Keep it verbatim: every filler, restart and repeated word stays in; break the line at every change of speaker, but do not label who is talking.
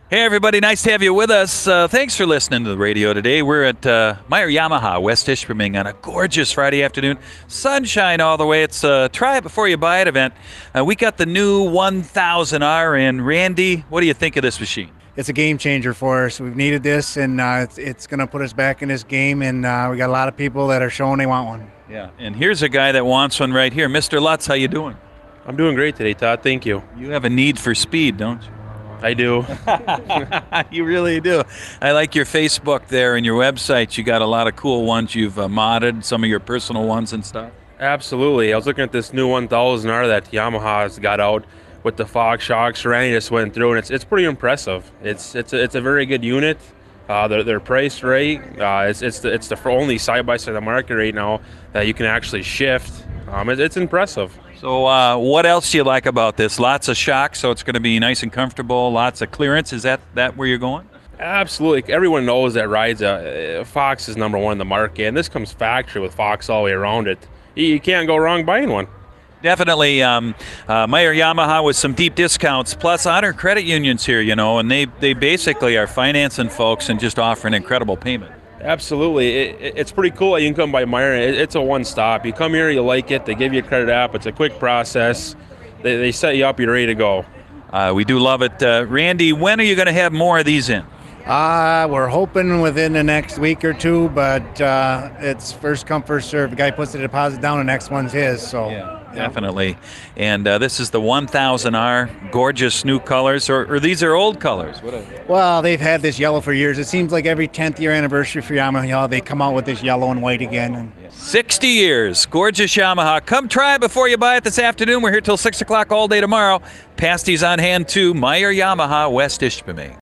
Hey, everybody. Nice to have you with us. Uh, thanks for listening to the radio today. We're at uh, Meyer Yamaha, West Ishpeming, on a gorgeous Friday afternoon. Sunshine all the way. It's a try it before you buy it event. Uh, we got the new one thousand R in. Randy, what do you think of this machine?
It's a game changer for us. We've needed this, and uh, it's, it's going to put us back in this game, and uh, we got a lot of people that are showing they want one.
Yeah. And here's a guy that wants one right here. Mister Lutz, how you doing?
I'm doing great today, Todd. Thank you.
You have a need for speed, don't you?
I do.
You really do. I like your Facebook there and your website. You got a lot of cool ones you've uh, modded, some of your personal ones and stuff.
Absolutely. I was looking at this new one thousand R that Yamaha's got out with the Fox shocks. Randy just went through, and it's it's pretty impressive. It's it's a, it's a very good unit. Uh, they're they're priced right. Uh, it's it's the, it's the only side by side on the market right now that you can actually shift. Um, it, it's impressive.
So uh, what else do you like about this? Lots of shocks, so it's going to be nice and comfortable. Lots of clearance. Is that, that where you're going?
Absolutely. Everyone knows that rides uh, Fox is number one in the market, and this comes factory with Fox all the way around it. You, you can't go wrong buying one.
Definitely. Um, uh, Meyer Yamaha with some deep discounts, plus Honor Credit Unions here, you know, and they, they basically are financing folks and just offering incredible payment.
Absolutely. It, it, it's pretty cool that you can come by Meyer. It, it's a one-stop. You come here, you like it, they give you a credit app. It's a quick process. They, they set you up, you're ready to go.
Uh, we do love it. Uh, Randy, when are you going to have more of these in?
Uh, we're hoping within the next week or two, but uh, it's first come, first serve. The guy puts the deposit down, the next one's his. So
yeah, definitely. And uh, this is the one thousand R, gorgeous new colors, or, or these are old colors? What are they?
Well, they've had this yellow for years. It seems like every tenth year anniversary for Yamaha, they come out with this yellow and white again. And
sixty years, gorgeous Yamaha. Come try it before you buy it this afternoon. We're here till six o'clock all day tomorrow. Pasties on hand too. Meyer Yamaha, West Ishpeming.